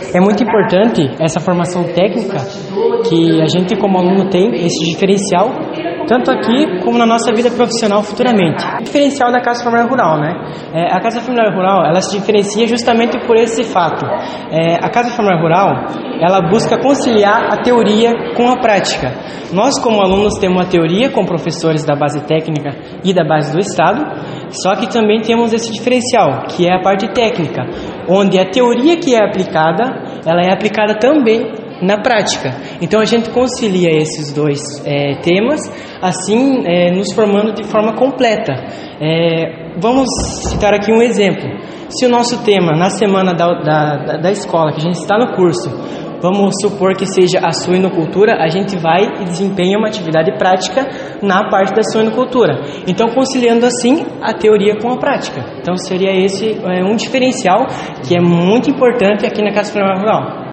É muito importante essa formação técnica que a gente como aluno tem, esse diferencial, tanto aqui como na nossa vida profissional futuramente. O diferencial da Casa Familiar Rural, né? A Casa Familiar Rural, ela se diferencia justamente por esse fato. A Casa Familiar Rural, ela busca conciliar a teoria com a prática. Nós, como alunos, temos a teoria com professores da base técnica e da base do Estado, só que também temos esse diferencial, que é a parte técnica, onde a teoria que é aplicada, ela é aplicada também na prática. Então a gente concilia esses dois temas, assim nos formando de forma completa. Vamos citar aqui um exemplo. Se o nosso tema na semana da escola, que a gente está no curso, vamos supor que seja a suinocultura, a gente vai e desempenha uma atividade prática na parte da suinocultura. Então, conciliando assim a teoria com a prática. Então, seria esse um diferencial que é muito importante aqui na Casa Familiar Rural.